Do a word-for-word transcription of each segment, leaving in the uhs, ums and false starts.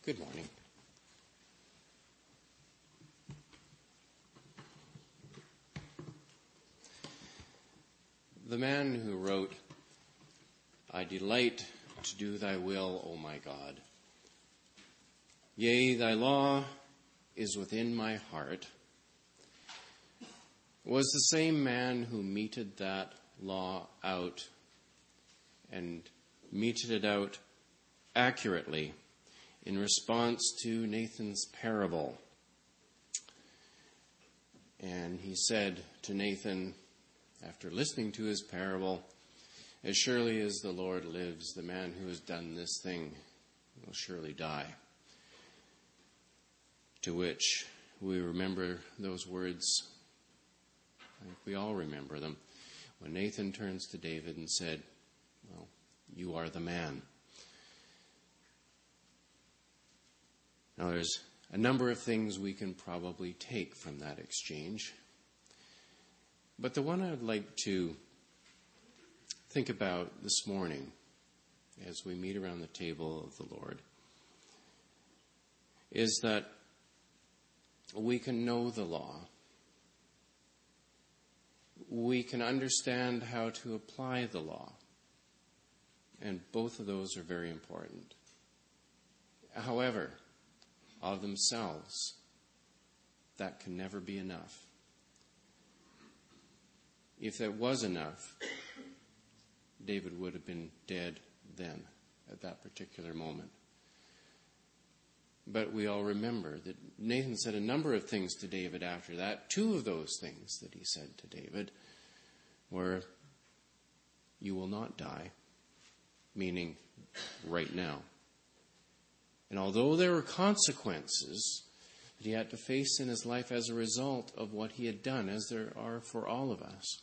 Good morning. The man who wrote, "I delight to do thy will, O my God. Yea, thy law is within my heart," was the same man who meted that law out and meted it out accurately in response to Nathan's parable. And he said to Nathan, after listening to his parable, "As surely as the Lord lives, the man who has done this thing will surely die." To which we remember those words, I think we all remember them, when Nathan turns to David and said, "Well, you are the man." Now, there's a number of things we can probably take from that exchange. But the one I'd like to think about this morning as we meet around the table of the Lord is that we can know the law. We can understand how to apply the law. And both of those are very important. However, of themselves, that can never be enough. If that was enough, David would have been dead then, at that particular moment. But we all remember that Nathan said a number of things to David after that. Two of those things that he said to David were, "You will not die," meaning right now. And although there were consequences that he had to face in his life as a result of what he had done, as there are for all of us,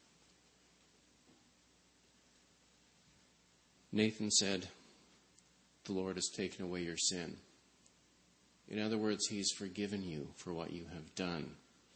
Nathan said, "The Lord has taken away your sin." In other words, he's forgiven you for what you have done.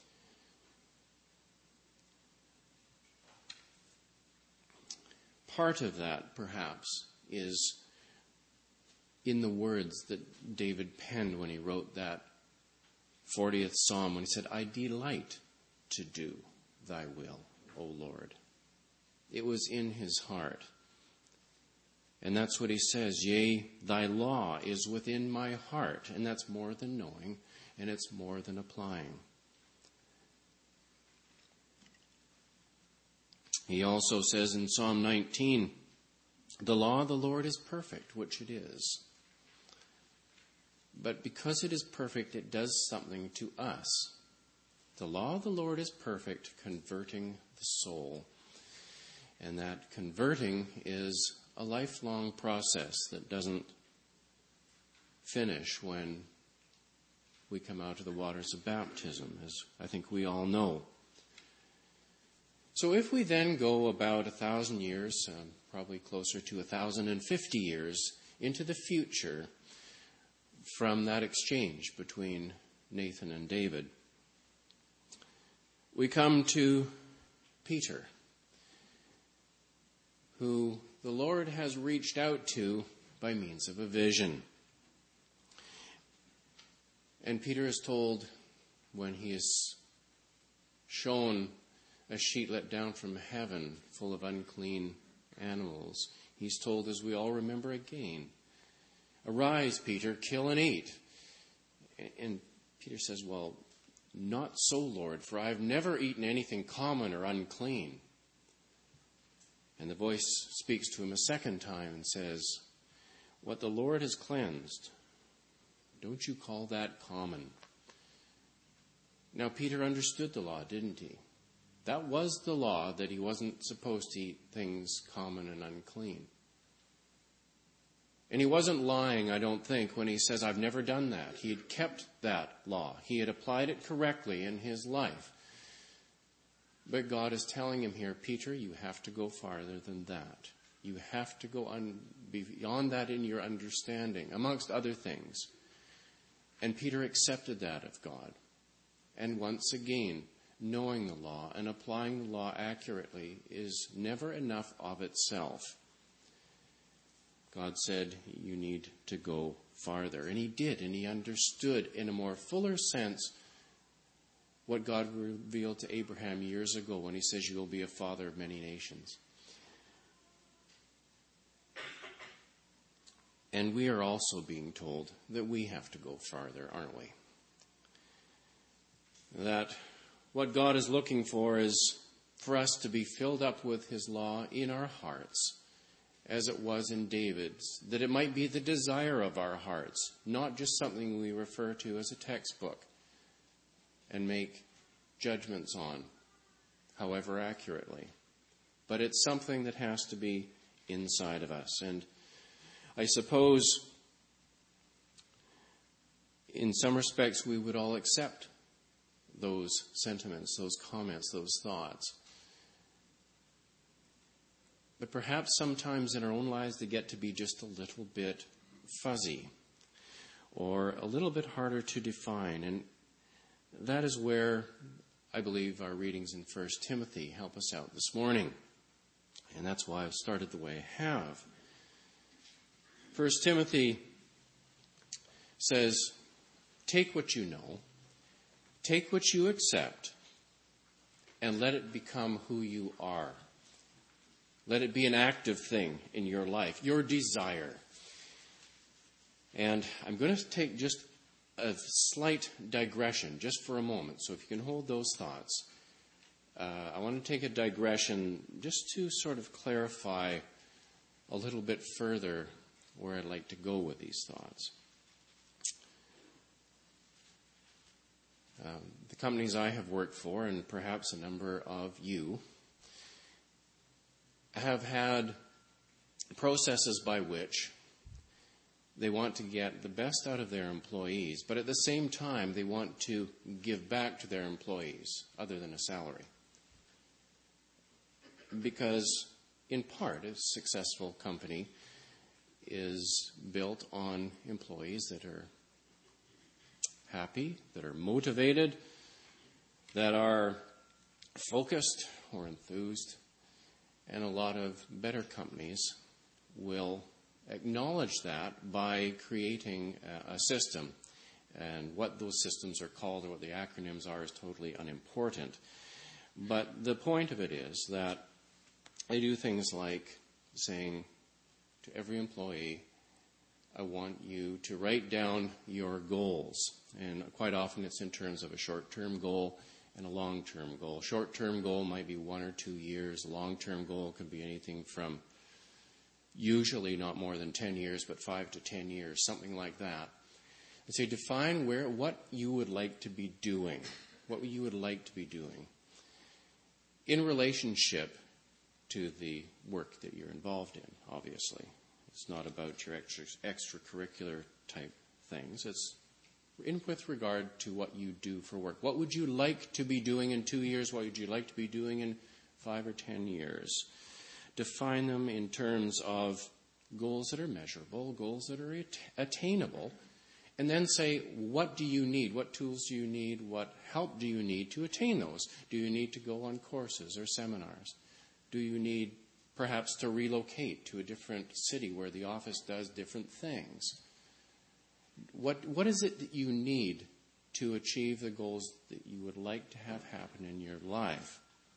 Part of that, perhaps, is in the words that David penned when he wrote that fortieth Psalm, when he said, "I delight to do thy will, O Lord." It was in his heart. And that's what he says, "Yea, thy law is within my heart." And that's more than knowing, and it's more than applying. He also says in Psalm nineteen, "The law of the Lord is perfect," which it is. But because it is perfect, it does something to us. The law of the Lord is perfect, converting the soul. And that converting is a lifelong process that doesn't finish when we come out of the waters of baptism, as I think we all know. So if we then go about a thousand years, um, probably closer to a thousand and fifty years into the future from that exchange between Nathan and David, we come to Peter, who the Lord has reached out to by means of a vision. And Peter is told, when he is shown a sheet let down from heaven full of unclean animals, he's told, as we all remember again, "Arise, Peter, kill and eat." And Peter says, "Well, not so, Lord, for I have never eaten anything common or unclean." And the voice speaks to him a second time and says, "What the Lord has cleansed, don't you call that common?" Now, Peter understood the law, didn't he? That was the law, that he wasn't supposed to eat things common and unclean. And he wasn't lying, I don't think, when he says, "I've never done that." He had kept that law. He had applied it correctly in his life. But God is telling him here, "Peter, you have to go farther than that. You have to go un- beyond that in your understanding," amongst other things. And Peter accepted that of God. And once again, knowing the law and applying the law accurately is never enough of itself. God said, you need to go farther. And he did, and he understood in a more fuller sense what God revealed to Abraham years ago when he says, you will be a father of many nations. And we are also being told that we have to go farther, aren't we? That what God is looking for is for us to be filled up with his law in our hearts, as it was in David's, that it might be the desire of our hearts, not just something we refer to as a textbook and make judgments on, however accurately. But it's something that has to be inside of us. And I suppose in some respects we would all accept those sentiments, those comments, those thoughts. But perhaps sometimes in our own lives they get to be just a little bit fuzzy or a little bit harder to define. And that is where I believe our readings in First Timothy help us out this morning. And that's why I've started the way I have. First Timothy says, take what you know, take what you accept, and let it become who you are. Let it be an active thing in your life, your desire. And I'm going to take just a slight digression, just for a moment. So if you can hold those thoughts. Uh, I want to take a digression just to sort of clarify a little bit further where I'd like to go with these thoughts. Um, the companies I have worked for, and perhaps a number of you, have had processes by which they want to get the best out of their employees, but at the same time they want to give back to their employees other than a salary. Because in part, a successful company is built on employees that are happy, that are motivated, that are focused or enthused. And a lot of better companies will acknowledge that by creating a system. And what those systems are called or what the acronyms are is totally unimportant. But the point of it is that they do things like saying to every employee, I want you to write down your goals. And quite often it's in terms of a short-term goal and a long-term goal. Short-term goal might be one or two years. A long-term goal could be anything from usually not more than ten years, but five to ten years, something like that. And say, define where what you would like to be doing, what you would like to be doing in relationship to the work that you're involved in, obviously. It's not about your extra, extracurricular type things. It's in with regard to what you do for work. What would you like to be doing in two years? What would you like to be doing in five or ten years? Define them in terms of goals that are measurable, goals that are attainable, and then say, what do you need? What tools do you need? What help do you need to attain those? Do you need to go on courses or seminars? Do you need perhaps to relocate to a different city where the office does different things? What what is it that you need to achieve the goals that you would like to have happen in your life?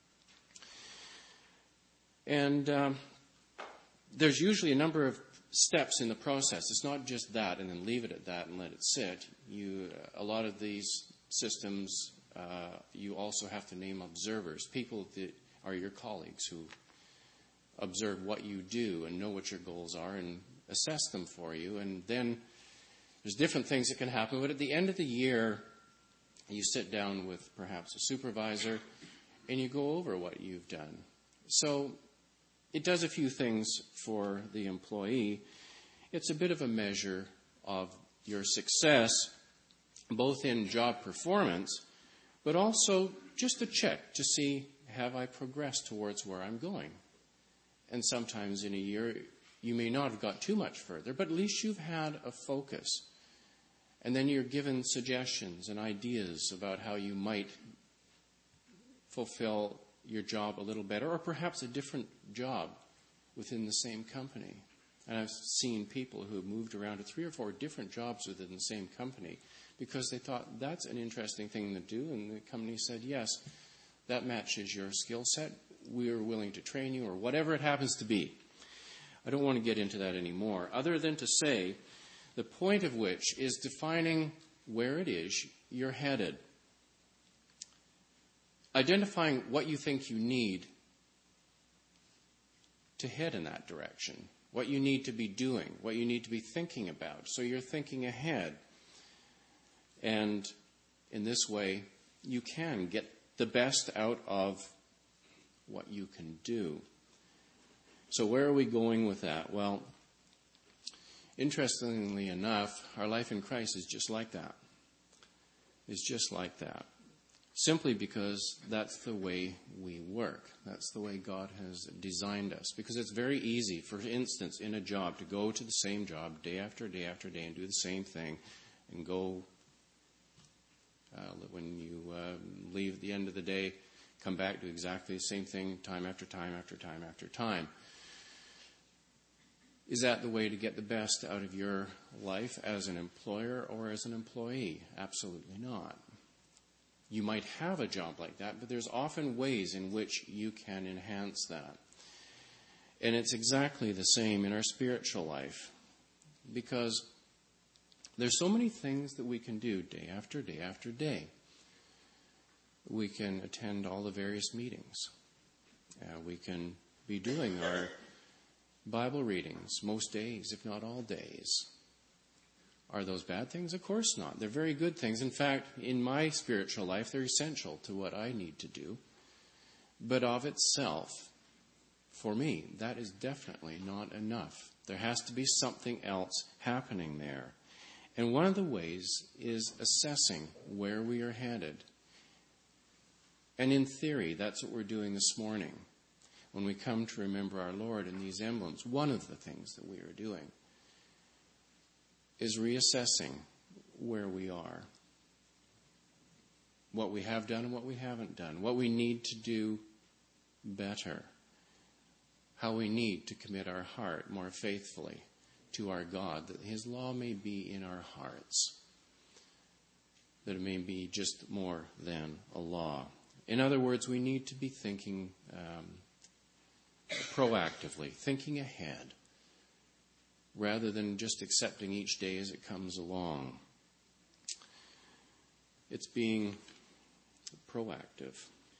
And um, there's usually a number of steps in the process. It's not just that and then leave it at that and let it sit. You a lot of these systems, uh, you also have to name observers, people that are your colleagues who observe what you do and know what your goals are and assess them for you. And then there's different things that can happen. But at the end of the year, you sit down with perhaps a supervisor and you go over what you've done. So it does a few things for the employee. It's a bit of a measure of your success, both in job performance, but also just a check to see, have I progressed towards where I'm going? And sometimes in a year, you may not have got too much further, but at least you've had a focus. And then you're given suggestions and ideas about how you might fulfill your job a little better, or perhaps a different job within the same company. And I've seen people who have moved around to three or four different jobs within the same company because they thought that's an interesting thing to do. And the company said, yes, that matches your skill set. We're willing to train you, or whatever it happens to be. I don't want to get into that anymore, other than to say the point of which is defining where it is you're headed. Identifying what you think you need to head in that direction, what you need to be doing, what you need to be thinking about. So you're thinking ahead. And in this way, you can get the best out of what you can do. So where are we going with that? Well, interestingly enough, our life in Christ is just like that. It's just like that. Simply because that's the way we work. That's the way God has designed us. Because it's very easy, for instance, in a job, to go to the same job day after day after day and do the same thing and go, uh, when you uh, leave at the end of the day, come back, do exactly the same thing time after time after time after time. Is that the way to get the best out of your life as an employer or as an employee? Absolutely not. You might have a job like that, but there's often ways in which you can enhance that. And it's exactly the same in our spiritual life, because there's so many things that we can do day after day after day. We can attend all the various meetings. Uh, we can be doing our Bible readings most days, if not all days. Are those bad things? Of course not. They're very good things. In fact, in my spiritual life, they're essential to what I need to do. But of itself, for me, that is definitely not enough. There has to be something else happening there. And one of the ways is assessing where we are headed. And in theory, that's what we're doing this morning. When we come to remember our Lord in these emblems, one of the things that we are doing is reassessing where we are, what we have done and what we haven't done, what we need to do better, how we need to commit our heart more faithfully to our God, that His law may be in our hearts, that it may be just more than a law. In other words, we need to be thinking um, proactively, thinking ahead, rather than just accepting each day as it comes along. It's being proactive.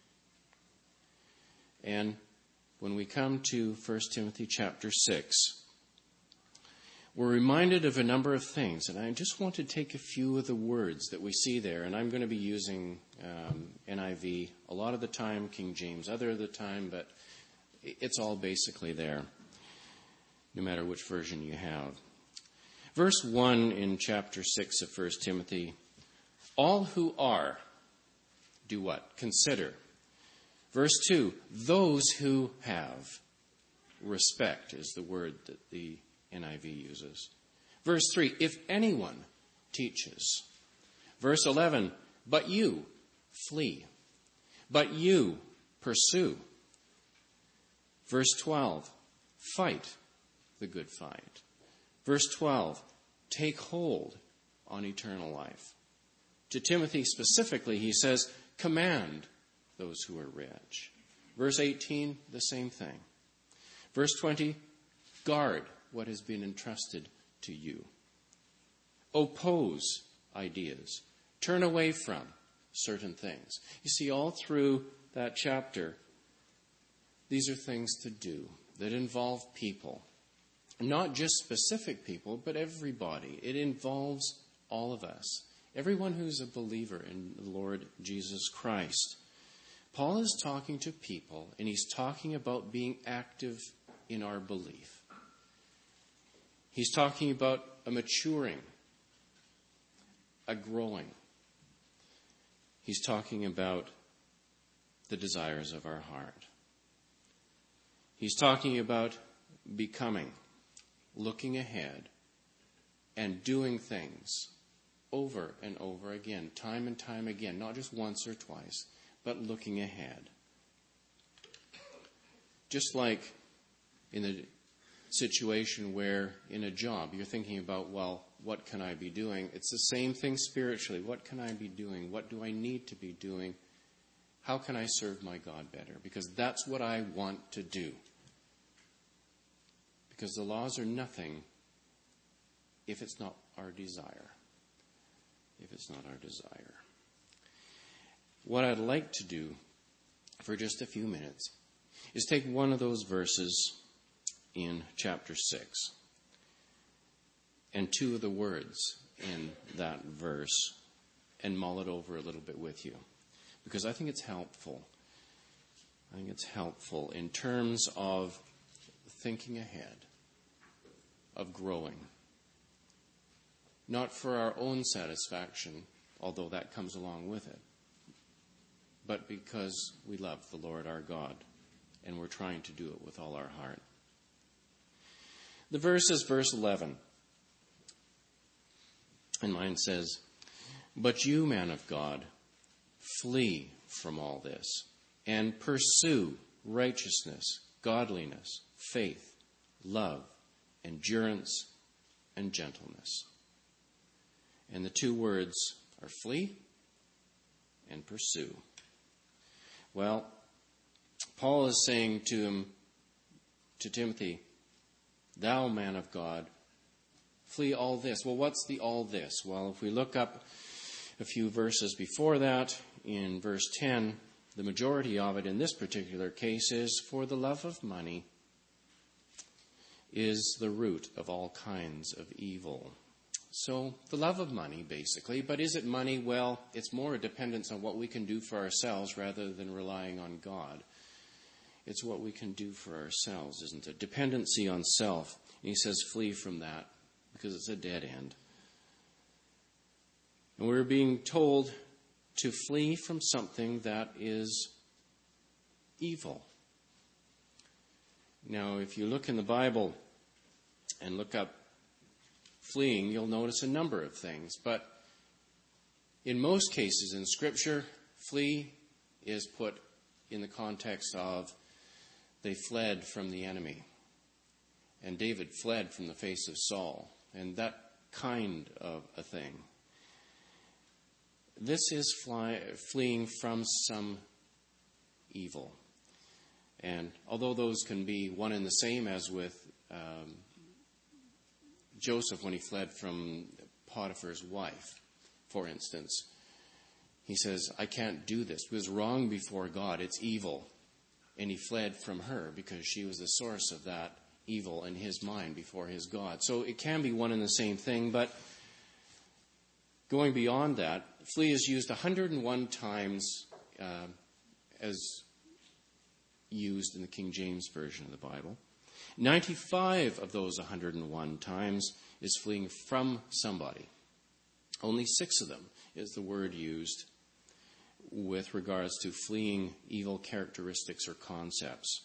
And when we come to First Timothy chapter six, we're reminded of a number of things. And I just want to take a few of the words that we see there. And I'm going to be using um, N I V a lot of the time, King James other of the time, but it's all basically there, no matter which version you have. Verse one in chapter six of First Timothy, all who are, do what? Consider. Verse two, those who have. Respect is the word that the N I V uses. Verse three, if anyone teaches. Verse eleven, but you flee. But you pursue. Verse twelve, fight the good fight. Verse twelve, take hold on eternal life. To Timothy specifically, he says, command those who are rich. Verse eighteen, the same thing. Verse twenty, guard what has been entrusted to you. Oppose ideas. Turn away from certain things. You see, all through that chapter, these are things to do that involve people. Not just specific people, but everybody. It involves all of us. Everyone who's a believer in the Lord Jesus Christ. Paul is talking to people, and he's talking about being active in our belief. He's talking about a maturing, a growing. He's talking about the desires of our heart. He's talking about becoming, looking ahead, and doing things over and over again, time and time again, not just once or twice, but looking ahead. Just like in the situation where in a job you're thinking about, well, what can I be doing? It's the same thing spiritually. What can I be doing? What do I need to be doing? How can I serve my God better? Because that's what I want to do. Because the laws are nothing if it's not our desire. If it's not our desire. What I'd like to do for just a few minutes is take one of those verses in chapter six and two of the words in that verse and mull it over a little bit with you. Because I think it's helpful. I think it's helpful in terms of thinking ahead, of growing. Not for our own satisfaction, although that comes along with it, but because we love the Lord our God, and we're trying to do it with all our heart. The verse is verse eleven. And mine says, "But you, man of God, flee from all this, and pursue righteousness, godliness, faith, love, endurance, and gentleness." And the two words are flee and pursue. Well, Paul is saying to him, to Timothy, "Thou, man of God, flee all this." Well, what's the all this? Well, if we look up a few verses before that, in verse ten, the majority of it in this particular case is, "For the love of money is the root of all kinds of evil." So, the love of money, basically. But is it money? Well, it's more a dependence on what we can do for ourselves rather than relying on God. It's what we can do for ourselves, isn't it? Dependency on self. And he says, flee from that, because it's a dead end. And we're being told to flee from something that is evil. Now, if you look in the Bible and look up fleeing, you'll notice a number of things. But in most cases in Scripture, flee is put in the context of they fled from the enemy. And David fled from the face of Saul. And that kind of a thing. This is fly, fleeing from some evil. And although those can be one and the same, as with um, Joseph when he fled from Potiphar's wife, for instance. He says, "I can't do this. It was wrong before God. It's evil." And he fled from her because she was the source of that evil in his mind before his God. So it can be one and the same thing, but going beyond that, flee is used one hundred one times uh, as used in the King James Version of the Bible. ninety-five of those one hundred one times is fleeing from somebody. Only six of them is the word used with regards to fleeing evil characteristics or concepts.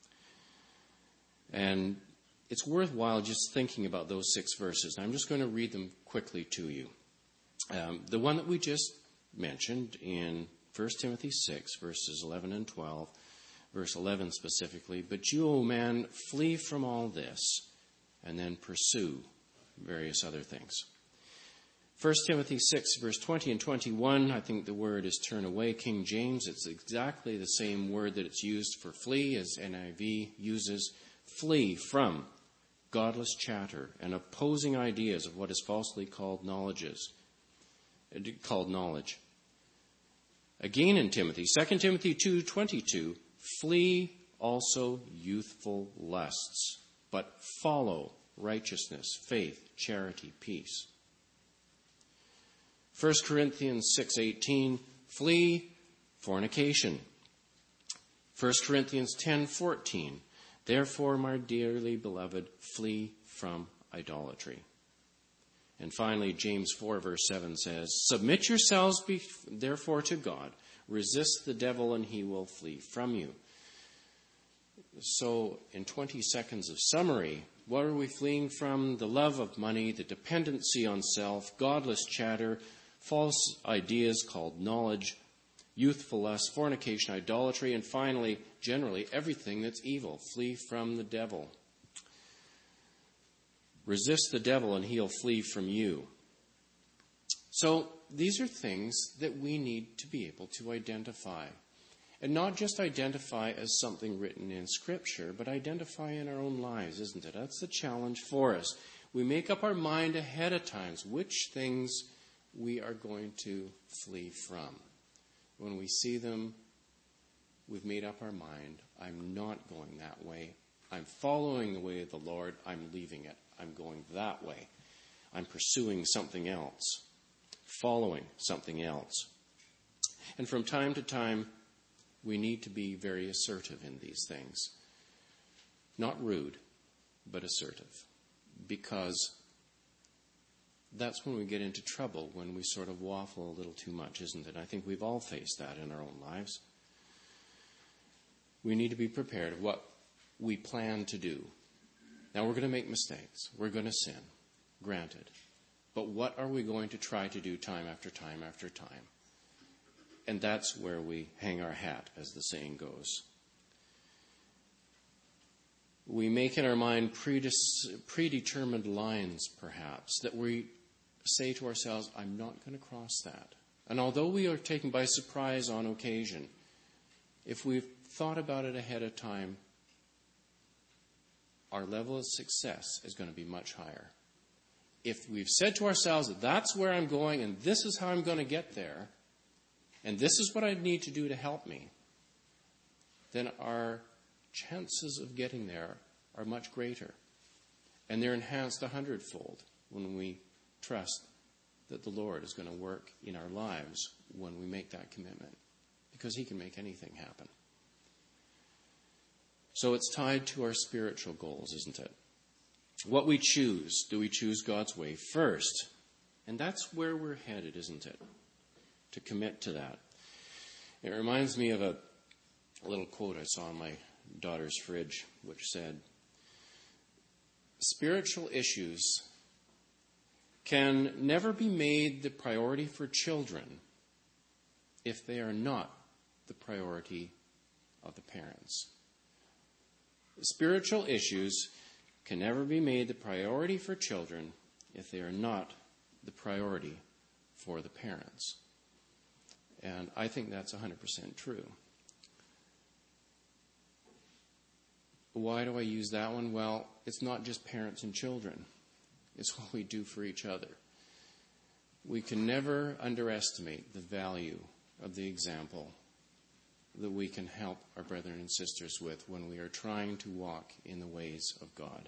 And it's worthwhile just thinking about those six verses. And I'm just going to read them quickly to you. Um, the one that we just mentioned in First Timothy six, verses eleven and twelve, verse eleven specifically, "But you, O man, flee from all this, and then pursue various other things." First Timothy six, verse twenty and twenty-one, I think the word is turn away. King James, it's exactly the same word that it's used for flee as N I V uses. Flee from godless chatter and opposing ideas of what is falsely called knowledges, called knowledge. Again in Timothy, Second Timothy two twenty-two, "Flee also youthful lusts, but follow righteousness, faith, charity, peace." First Corinthians six eighteen, "Flee fornication." First Corinthians ten fourteen, "Therefore, my dearly beloved, flee from idolatry." And finally, James four verse seven says, "Submit yourselves be- therefore to God. Resist the devil and he will flee from you." So, in twenty seconds of summary, what are we fleeing from? The love of money, the dependency on self, godless chatter, false ideas called knowledge, youthful lust, fornication, idolatry, and finally, generally, everything that's evil. Flee from the devil. Resist the devil and he'll flee from you. So these are things that we need to be able to identify. And not just identify as something written in Scripture, but identify in our own lives, isn't it? That's the challenge for us. We make up our mind ahead of time which things we are going to flee from. When we see them, we've made up our mind. I'm not going that way. I'm following the way of the Lord. I'm leaving it. I'm going that way. I'm pursuing something else. Following something else. And from time to time, we need to be very assertive in these things. Not rude, but assertive. Because that's when we get into trouble, when we sort of waffle a little too much, isn't it? I think we've all faced that in our own lives. We need to be prepared of what we plan to do. Now, we're going to make mistakes. We're going to sin, granted. But what are we going to try to do time after time after time? And that's where we hang our hat, as the saying goes. We make in our mind predetermined lines, perhaps, that we say to ourselves, I'm not going to cross that. And although we are taken by surprise on occasion, if we've thought about it ahead of time, our level of success is going to be much higher. If we've said to ourselves that that's where I'm going and this is how I'm going to get there, and this is what I need to do to help me, then our chances of getting there are much greater. And they're enhanced a hundredfold when we trust that the Lord is going to work in our lives when we make that commitment. Because He can make anything happen. So it's tied to our spiritual goals, isn't it? What we choose. Do we choose God's way first? And that's where we're headed, isn't it? To commit to that. It reminds me of a, a little quote I saw on my daughter's fridge, which said, spiritual issues can never be made the priority for children if they are not the priority of the parents. Spiritual issues can never be made the priority for children if they are not the priority for the parents. And I think that's one hundred percent true. Why do I use that one? Well, it's not just parents and children. It's what we do for each other. We can never underestimate the value of the example that we can help our brethren and sisters with when we are trying to walk in the ways of God.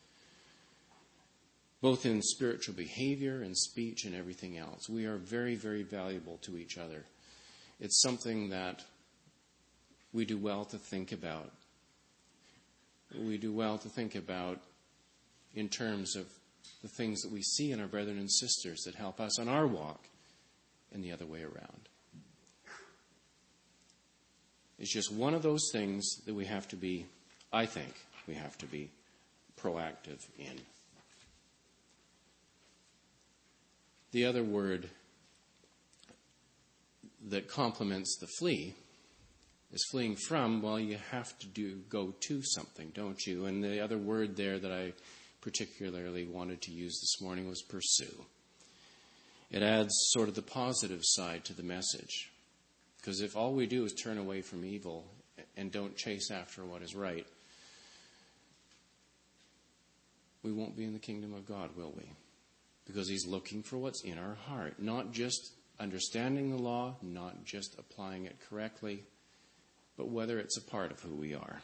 Both in spiritual behavior and speech and everything else. We are very, very valuable to each other. It's something that we do well to think about. We do well to think about in terms of the things that we see in our brethren and sisters that help us on our walk and the other way around. It's just one of those things that we have to be, I think, we have to be proactive in. The other word that complements the flee is fleeing from. Well, you have to do go to something, don't you? And the other word there that I particularly wanted to use this morning was pursue. It adds sort of the positive side to the message. Because if all we do is turn away from evil and don't chase after what is right, we won't be in the kingdom of God, will we? Because He's looking for what's in our heart. Not just understanding the law, not just applying it correctly, but whether it's a part of who we are.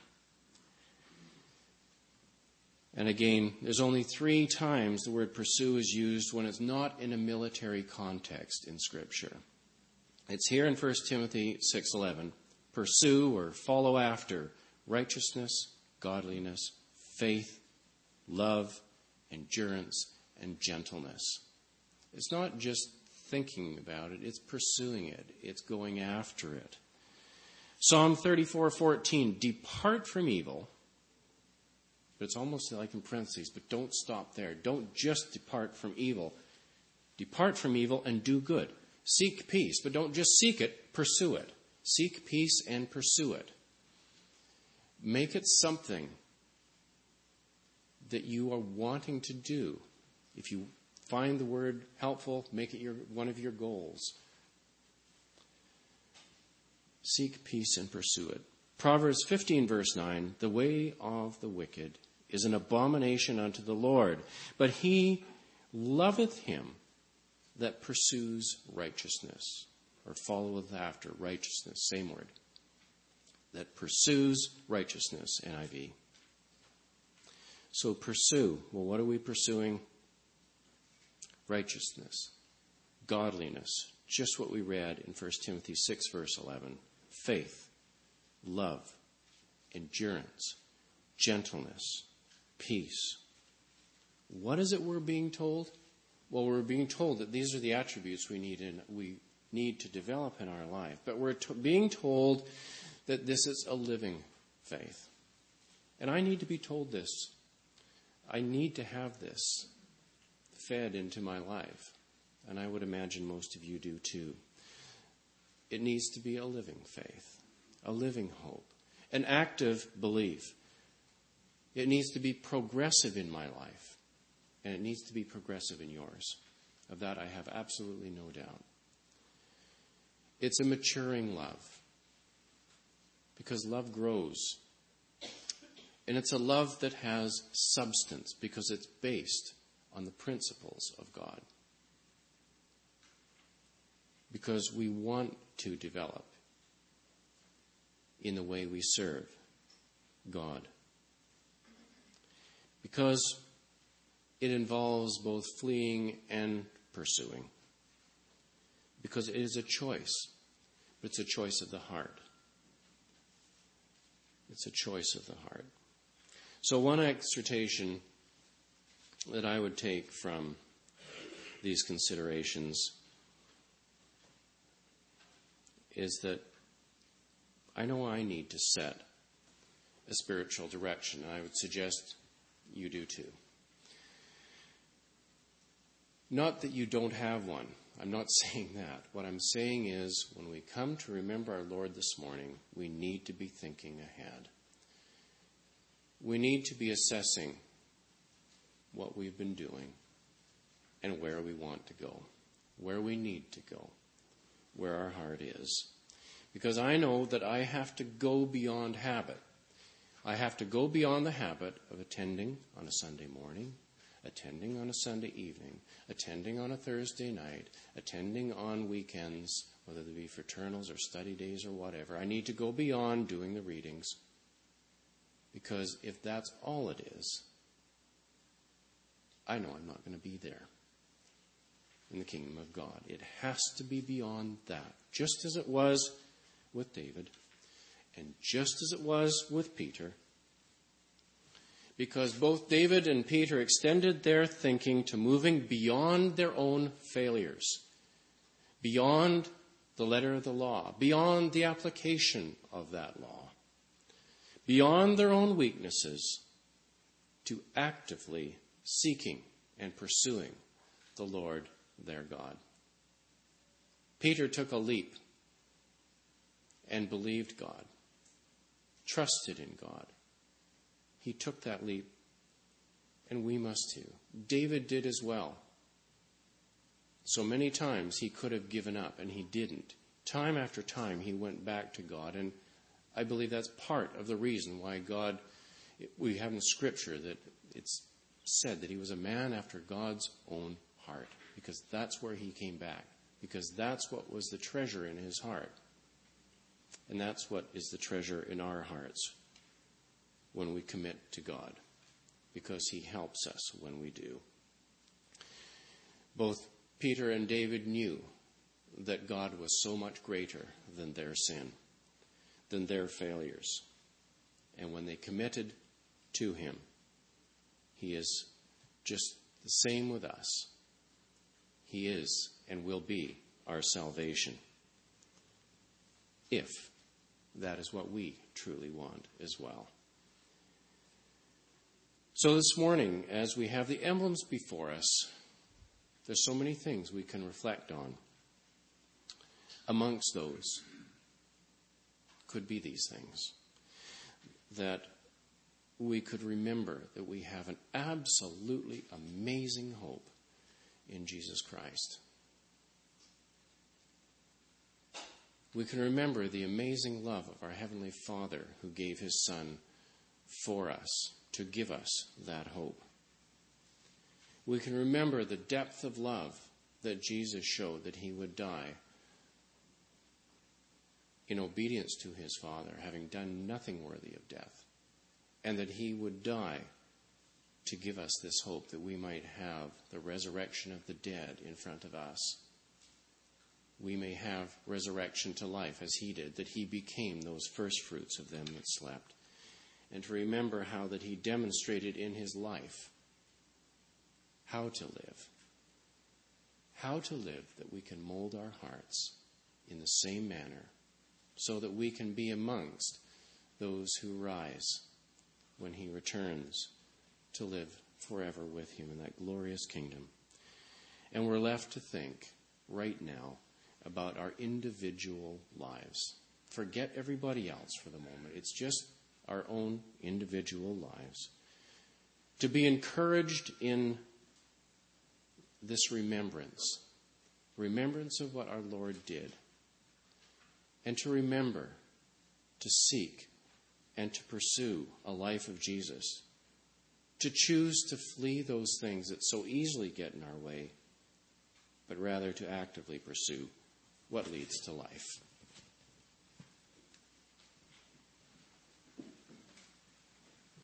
And again, there's only three times the word pursue is used when it's not in a military context in Scripture. It's here in First Timothy six eleven. Pursue or follow after righteousness, godliness, faith, love, endurance, and gentleness. It's not just thinking about it, it's pursuing it. It's going after it. Psalm thirty-four fourteen, depart from evil. But it's almost like in parentheses, but don't stop there. Don't just depart from evil. Depart from evil and do good. Seek peace, but don't just seek it, pursue it. Seek peace and pursue it. Make it something that you are wanting to do. If you find the word helpful, make it your, one of your goals. Seek peace and pursue it. Proverbs fifteen, verse nine, the way of the wicked is an abomination unto the Lord, but he loveth him that pursues righteousness, or followeth after righteousness, same word. That pursues righteousness, N I V. So pursue. Well, what are we pursuing? Righteousness, godliness, just what we read in First Timothy six, verse eleven. Faith, love, endurance, gentleness, peace. What is it we're being told? Well, we're being told that these are the attributes we need in, we need to develop in our life. But we're to, being told that this is a living faith. And I need to be told this. I need to have this fed into my life. And I would imagine most of you do too. It needs to be a living faith, a living hope, an active belief. It needs to be progressive in my life. And it needs to be progressive in yours. Of that I have absolutely no doubt. It's a maturing love. Because love grows. And it's a love that has substance because it's based on the principles of God. Because we want to develop in the way we serve God. Because it involves both fleeing and pursuing. Because it is a choice. But it's a choice of the heart. It's a choice of the heart. So one exhortation that I would take from these considerations is that I know I need to set a spiritual direction, and I would suggest you do too. Not that you don't have one. I'm not saying that. What I'm saying is when we come to remember our Lord this morning, we need to be thinking ahead. We need to be assessing what we've been doing and where we want to go, where we need to go, where our heart is. Because I know that I have to go beyond habit. I have to go beyond the habit of attending on a Sunday morning, attending on a Sunday evening, attending on a Thursday night, attending on weekends, whether they be fraternals or study days or whatever. I need to go beyond doing the readings. Because if that's all it is, I know I'm not going to be there in the kingdom of God. It has to be beyond that. Just as it was with David, and just as it was with Peter. Because both David and Peter extended their thinking to moving beyond their own failures, beyond the letter of the law, beyond the application of that law, beyond their own weaknesses, to actively seeking and pursuing the Lord their God. Peter took a leap and believed God, trusted in God. He took that leap, and we must too. David did as well. So many times he could have given up, and he didn't. Time after time he went back to God, and I believe that's part of the reason why God, we have in Scripture that it's said that he was a man after God's own heart, because that's where he came back, because that's what was the treasure in his heart. And that's what is the treasure in our hearts when we commit to God, because he helps us when we do. Both Peter and David knew that God was so much greater than their sin, than their failures. And when they committed to him, he is just the same with us. He is and will be our salvation, if that is what we truly want as well. So this morning, as we have the emblems before us, there's so many things we can reflect on. Amongst those could be these things. That we could remember that we have an absolutely amazing hope in Jesus Christ. We can remember the amazing love of our Heavenly Father who gave his Son for us to give us that hope. We can remember the depth of love that Jesus showed, that he would die in obedience to his Father, having done nothing worthy of death, and that he would die to give us this hope that we might have the resurrection of the dead in front of us. We may have resurrection to life as he did, that he became those first fruits of them that slept. And to remember how that he demonstrated in his life how to live. How to live that we can mold our hearts in the same manner, so that we can be amongst those who rise when he returns to live forever with him in that glorious kingdom. And we're left to think right now about our individual lives. Forget everybody else for the moment. It's just our own individual lives. To be encouraged in this remembrance, remembrance of what our Lord did, and to remember, to seek, and to pursue a life of Jesus, to choose to flee those things that so easily get in our way, but rather to actively pursue what leads to life.